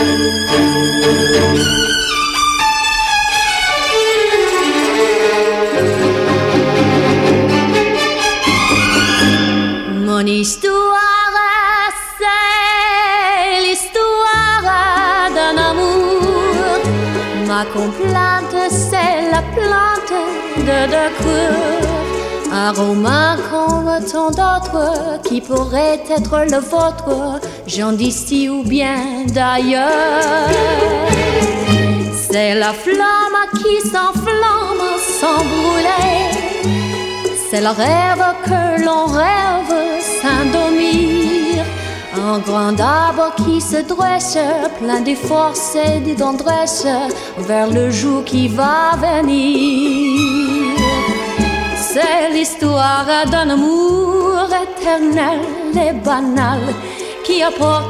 Mon histoire, c'est l'histoire d'un amour. Ma complainte, c'est la plante de deux coeurs. Un roman comme tant d'autres qui pourrait être le vôtre, gens d'ici ou bien d'ailleurs. C'est la flamme qui s'enflamme sans brûler. C'est le rêve que l'on rêve sans dormir. Un grand arbre qui se dresse, plein de force et de tendresse, vers le jour qui va venir. C'est l'histoire d'un amour éternel et banal qui apporte